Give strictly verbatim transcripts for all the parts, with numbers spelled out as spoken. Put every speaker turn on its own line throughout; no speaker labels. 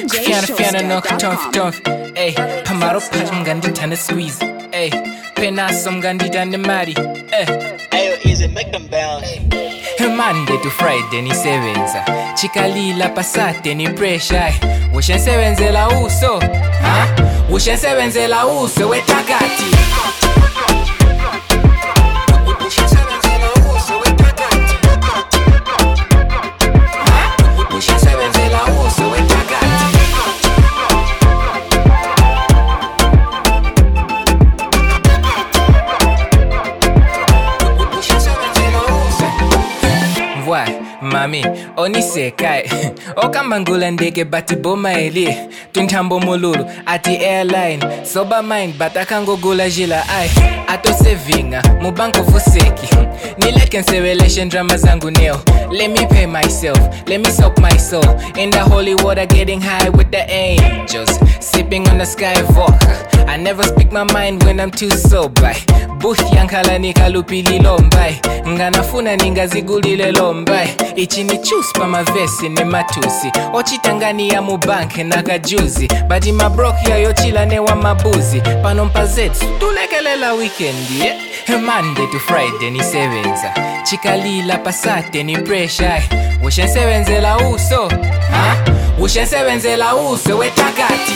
Fiana fiana no tough tough. Ey, pamaro pajm gandi tana squeeze. Ey, penasom gandi tana mari. Eh.
Ayo, easy, make them bounce.
Monday to Friday ni sevenza. Chikalila pasate ni pressure. Ushensebenzela uso. Ha? Ushensebenzela uso wetakati. Mami, onise kai Okambangula ndege bati boma eli Tuntambo mululu ati airline Soba mind batakango gula jila ai Ato sevinga, mubanko fuseki Nileke nsevelation drama zangu neo Let me pay myself, let me soak my soul In the holy water getting high with the angels Sipping on the sky vodka I never speak my mind when I'm too sober Booth yankala nikalupili lombai Nganafuna ningazigulile lombai Ichi ni choose pa mavesi ni matusi Ochitangani ya mubanke na kajuzi Badi mabroki ya yochila newa mabuzi Panompa zetsu tulekelela weekendi eh? Monday to Friday ni sevenza Chikalila pasate ni pressure Ushensebenzela uso ha? Ushensebenzela uso wetakati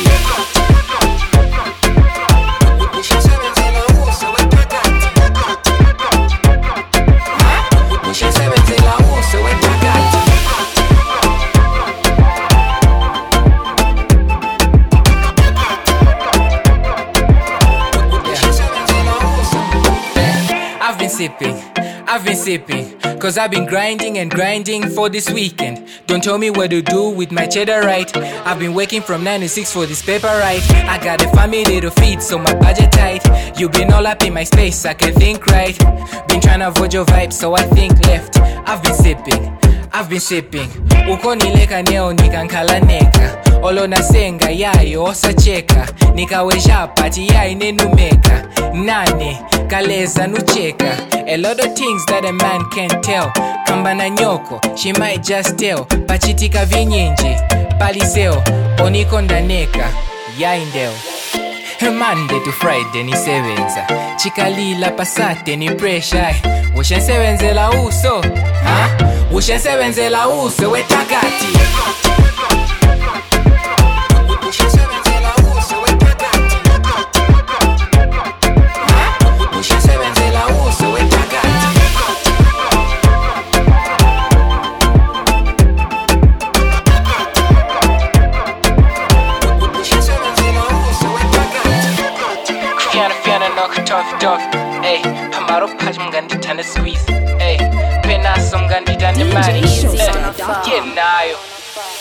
I've been sipping, I've been sipping Cause I've been grinding and grinding for this weekend Don't tell me what to do with my cheddar right I've been working from nine to six for this paper right I got a family to feed so my budget tight You been all up in my space, I can think right Been trying to avoid your vibe so I think left I've been sipping, I've been sipping Uko nileka neo nikankala neka Olo nasenga yayo osacheka Nikawesha pati yai nenumeka Nane kaleza nucheka A lot of things that a man can't tell Kamba na nyoko, she might just tell Pachitika vinyinji, paliseo Onikonda neka, yaindeo Monday to Friday ni sevenza Chikalila pasate ni pressure Ushensebenzela uso ha? Ushensebenzela uso wetakati Tough, tough, ey, pamaro pajm gandi tana squeeze, ey, penasom gandi tana mari, ey, yeah, nayo.